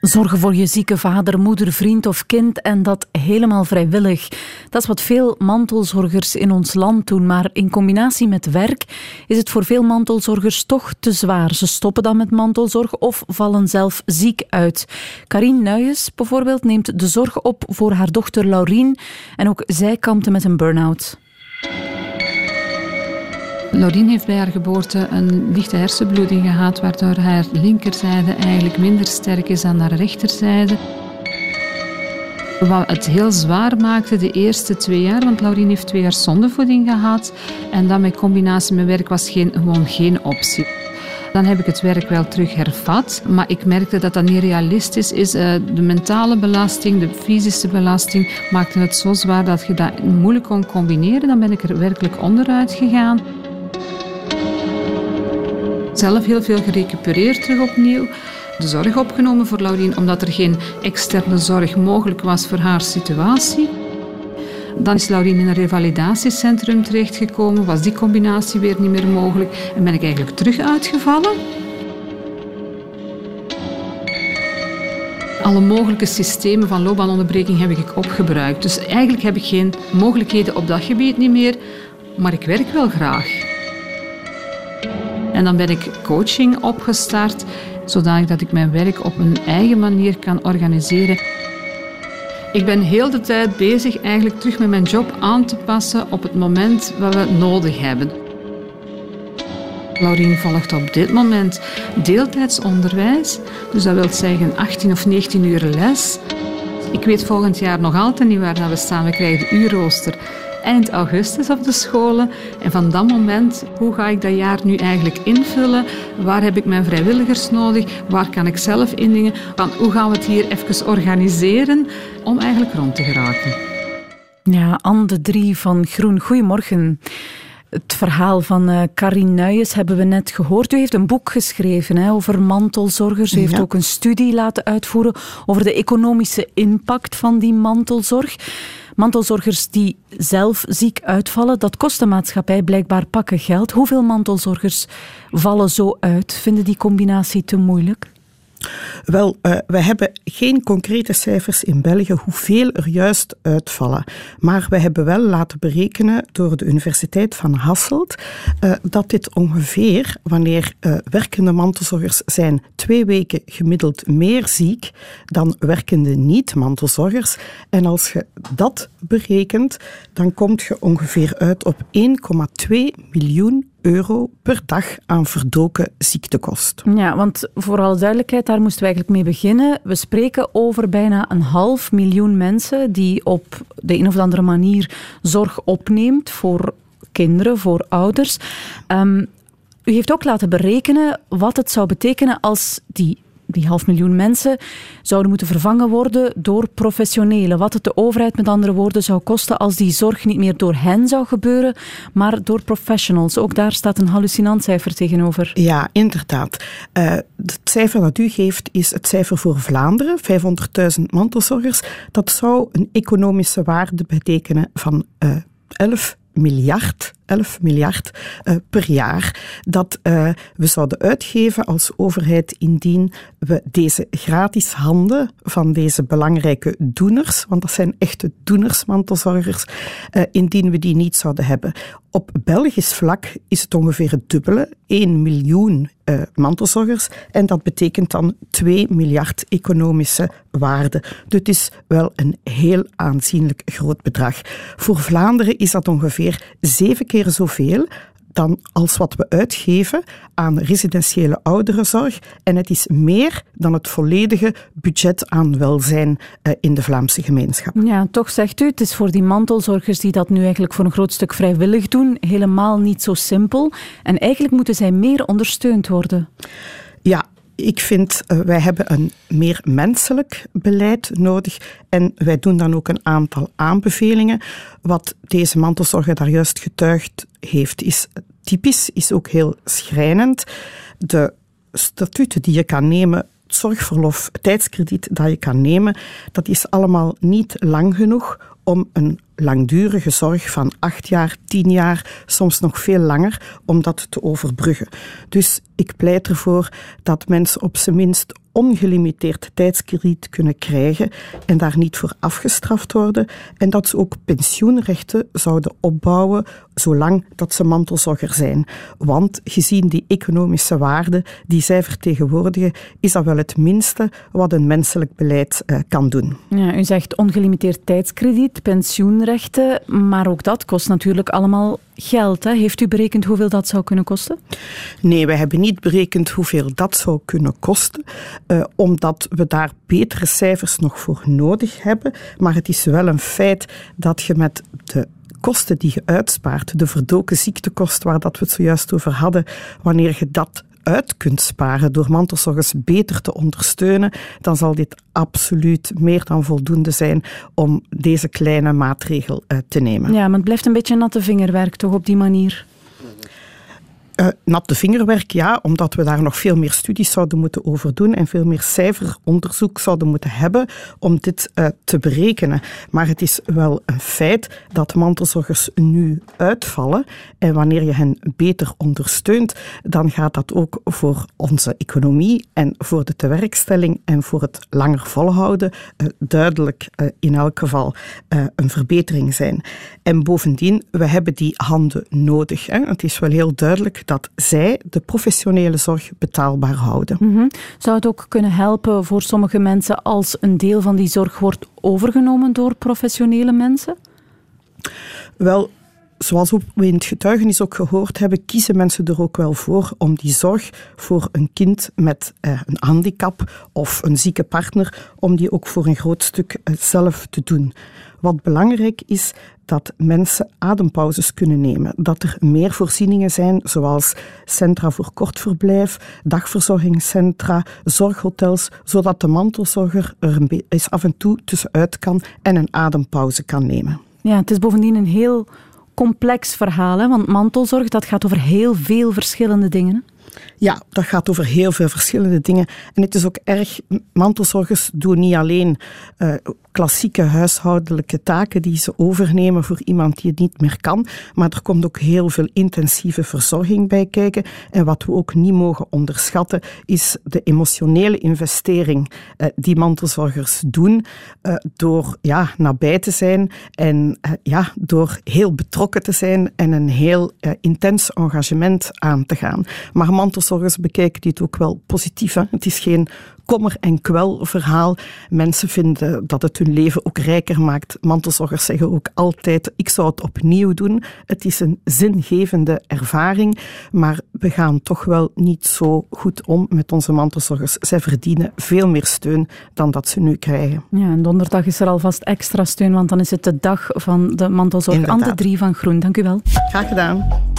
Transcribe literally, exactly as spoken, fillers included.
Zorgen voor je zieke vader, moeder, vriend of kind en dat helemaal vrijwillig. Dat is wat veel mantelzorgers in ons land doen, maar in combinatie met werk is het voor veel mantelzorgers toch te zwaar. Ze stoppen dan met mantelzorg of vallen zelf ziek uit. Karien Nuyens bijvoorbeeld neemt de zorg op voor haar dochter Laurien en ook zij kampte met een burn-out. Laurien heeft bij haar geboorte een lichte hersenbloeding gehad, waardoor haar linkerzijde eigenlijk minder sterk is dan haar rechterzijde. Wat het heel zwaar maakte de eerste twee jaar, want Laurien heeft twee jaar zonder voeding gehad. En dan met combinatie met werk was geen, gewoon geen optie. Dan heb ik het werk wel terug hervat, maar ik merkte dat dat niet realistisch is. De mentale belasting, de fysische belasting maakte het zo zwaar dat je dat moeilijk kon combineren. Dan ben ik er werkelijk onderuit gegaan. Zelf heel veel gerecupereerd terug opnieuw. De zorg opgenomen voor Laurien, omdat er geen externe zorg mogelijk was voor haar situatie. Dan is Laurien in een revalidatiecentrum terechtgekomen, was die combinatie weer niet meer mogelijk en ben ik eigenlijk terug uitgevallen. Alle mogelijke systemen van loopbaanonderbreking heb ik opgebruikt. Dus eigenlijk heb ik geen mogelijkheden op dat gebied niet meer, maar ik werk wel graag. En dan ben ik coaching opgestart, zodat ik mijn werk op een eigen manier kan organiseren. Ik ben heel de tijd bezig eigenlijk terug met mijn job aan te passen op het moment wat we nodig hebben. Laurien volgt op dit moment deeltijds onderwijs, dus dat wil zeggen achttien of negentien uur les. Ik weet volgend jaar nog altijd niet waar we staan. We krijgen de uurrooster eind augustus op de scholen. En van dat moment, hoe ga ik dat jaar nu eigenlijk invullen? Waar heb ik mijn vrijwilligers nodig? Waar kan ik zelf indingen? Hoe gaan we het hier even organiseren om eigenlijk rond te geraken? Ja, Anne de Drie van Groen. Goedemorgen. Het verhaal van uh, Karien Nuyens hebben we net gehoord. U heeft een boek geschreven hè, over mantelzorgers. U heeft ja. ook een studie laten uitvoeren over de economische impact van die mantelzorg. Mantelzorgers die zelf ziek uitvallen, dat kost de maatschappij blijkbaar pakken geld. Hoeveel mantelzorgers vallen zo uit? Vinden die combinatie te moeilijk? Wel, uh, we hebben geen concrete cijfers in België hoeveel er juist uitvallen. Maar we hebben wel laten berekenen door de Universiteit van Hasselt uh, dat dit ongeveer, wanneer uh, werkende mantelzorgers zijn twee weken gemiddeld meer ziek dan werkende niet-mantelzorgers. En als je dat berekent, dan kom je ongeveer uit op één komma twee miljoen euro per dag aan verdoken ziektekost. Ja, want voor alle duidelijkheid, daar moesten we eigenlijk mee beginnen. We spreken over bijna een half miljoen mensen die op de een of andere manier zorg opneemt voor kinderen, voor ouders. Um, u heeft ook laten berekenen wat het zou betekenen als die Die half miljoen mensen zouden moeten vervangen worden door professionelen. Wat het de overheid met andere woorden zou kosten als die zorg niet meer door hen zou gebeuren, maar door professionals. Ook daar staat een hallucinant cijfer tegenover. Ja, inderdaad. Uh, het cijfer dat u geeft is het cijfer voor Vlaanderen, vijfhonderdduizend mantelzorgers. Dat zou een economische waarde betekenen van uh, elf miljard, elf miljard uh, per jaar dat uh, we zouden uitgeven als overheid indien we deze gratis handen van deze belangrijke doeners, want dat zijn echte doeners, mantelzorgers, uh, indien we die niet zouden hebben. Op Belgisch vlak is het ongeveer het dubbele, één miljoen uh, mantelzorgers, en dat betekent dan twee miljard economische waarde. Dus het is wel een heel aanzienlijk groot bedrag. Voor Vlaanderen is dat ongeveer zeven keer zoveel dan als wat we uitgeven aan residentiële ouderenzorg. En het is meer dan het volledige budget aan welzijn uh, in de Vlaamse gemeenschap. Ja, toch zegt u, het is voor die mantelzorgers die dat nu eigenlijk voor een groot stuk vrijwillig doen, helemaal niet zo simpel. En eigenlijk moeten zij meer ondersteund worden. Ja, ik vind, uh, wij hebben een meer menselijk beleid nodig en wij doen dan ook een aantal aanbevelingen. Wat deze mantelzorger daar juist getuigd heeft, is typisch, is ook heel schrijnend. De statuten die je kan nemen, het zorgverlof, het tijdskrediet dat je kan nemen, dat is allemaal niet lang genoeg om een langdurige zorg van acht jaar, tien jaar, soms nog veel langer, om dat te overbruggen. Dus ik pleit ervoor dat mensen op zijn minst ongelimiteerd tijdskrediet kunnen krijgen en daar niet voor afgestraft worden. En dat ze ook pensioenrechten zouden opbouwen zolang dat ze mantelzorger zijn. Want gezien die economische waarde die zij vertegenwoordigen, is dat wel het minste wat een menselijk beleid uh, kan doen. Ja, u zegt ongelimiteerd tijdskrediet, pensioenrechten, maar ook dat kost natuurlijk allemaal geld. Hè? Heeft u berekend hoeveel dat zou kunnen kosten? Nee, wij hebben niet berekend hoeveel dat zou kunnen kosten, uh, omdat we daar betere cijfers nog voor nodig hebben. Maar het is wel een feit dat je met de kosten die je uitspaart, de verdoken ziektekost waar dat we het zojuist over hadden, wanneer je dat uit kunt sparen door mantelzorgers beter te ondersteunen, dan zal dit absoluut meer dan voldoende zijn om deze kleine maatregel uh, te nemen. Ja, maar het blijft een beetje natte vingerwerk toch op die manier? Uh, natte vingerwerk, ja, omdat we daar nog veel meer studies zouden moeten over doen en veel meer cijferonderzoek zouden moeten hebben om dit uh, te berekenen. Maar het is wel een feit dat mantelzorgers nu uitvallen en wanneer je hen beter ondersteunt, dan gaat dat ook voor onze economie en voor de tewerkstelling en voor het langer volhouden uh, duidelijk uh, in elk geval uh, een verbetering zijn. En bovendien, we hebben die handen nodig. Hè. Het is wel heel duidelijk dat zij de professionele zorg betaalbaar houden. Mm-hmm. Zou het ook kunnen helpen voor sommige mensen als een deel van die zorg wordt overgenomen door professionele mensen? Wel, zoals we in het getuigenis ook gehoord hebben, kiezen mensen er ook wel voor om die zorg voor een kind met eh, een handicap of een zieke partner, om die ook voor een groot stuk eh, zelf te doen. Wat belangrijk is, dat mensen adempauzes kunnen nemen. Dat er meer voorzieningen zijn, zoals centra voor kortverblijf, dagverzorgingscentra, zorghotels, zodat de mantelzorger er een be- eens af en toe tussenuit kan en een adempauze kan nemen. Ja, het is bovendien een heel complex verhaal, hè? Want mantelzorg, dat gaat over heel veel verschillende dingen. Ja, dat gaat over heel veel verschillende dingen. En het is ook erg, mantelzorgers doen niet alleen uh, klassieke huishoudelijke taken die ze overnemen voor iemand die het niet meer kan, maar er komt ook heel veel intensieve verzorging bij kijken. En wat we ook niet mogen onderschatten, is de emotionele investering uh, die mantelzorgers doen uh, door ja, nabij te zijn en uh, ja, door heel betrokken te zijn en een heel uh, intens engagement aan te gaan. Maar mantelzorgers bekijken dit ook wel positief. Hè? Het is geen kommer- en kwel verhaal. Mensen vinden dat het hun leven ook rijker maakt. Mantelzorgers zeggen ook altijd, ik zou het opnieuw doen. Het is een zingevende ervaring, maar we gaan toch wel niet zo goed om met onze mantelzorgers. Zij verdienen veel meer steun dan dat ze nu krijgen. Ja, en donderdag is er alvast extra steun, want dan is het de dag van de mantelzorg. Inderdaad. Anne de Drie van Groen, dank u wel. Graag gedaan.